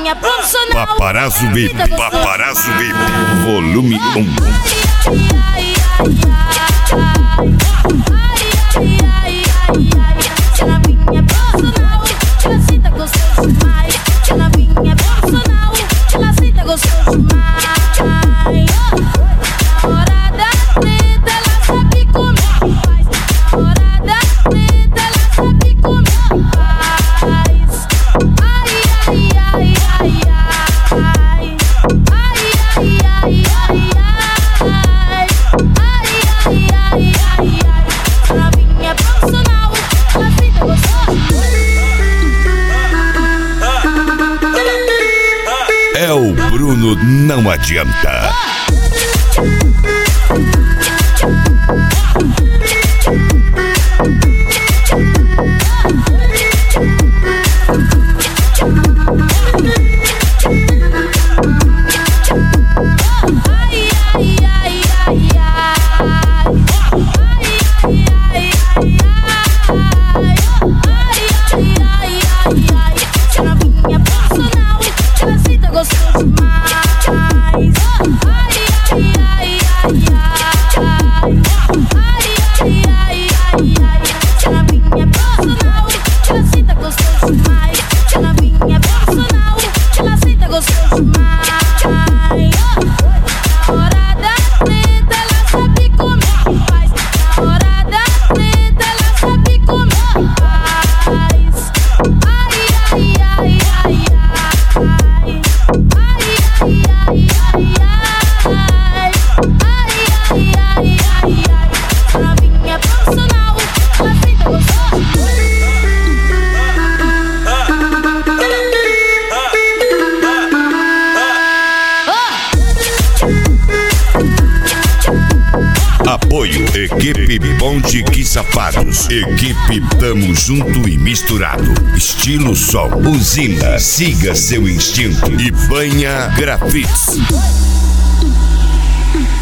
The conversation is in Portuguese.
novinha profissional. Paparazzo VIP, Paparazzo VIP, volume 1. Que novinha profissional, que ela sinta gostoso demais. Que novinha profissional, que ela sinta gostoso demais. Namorada preta, ela sabe como faz. Namorada preta, ela sabe como faz. Ai, ai, ai, ai, ai. Ai, ai, ai, ai, ai. Ai, ai, ai, ai, ai. Que novinha profissional, ela sinta gostoso. É o Bruno, não adianta. Apoio Equipe Bonde Que Safados. Equipe Tamo Junto e Misturado. Estilo Sol. Usina. Siga seu instinto. E Banha Grafites.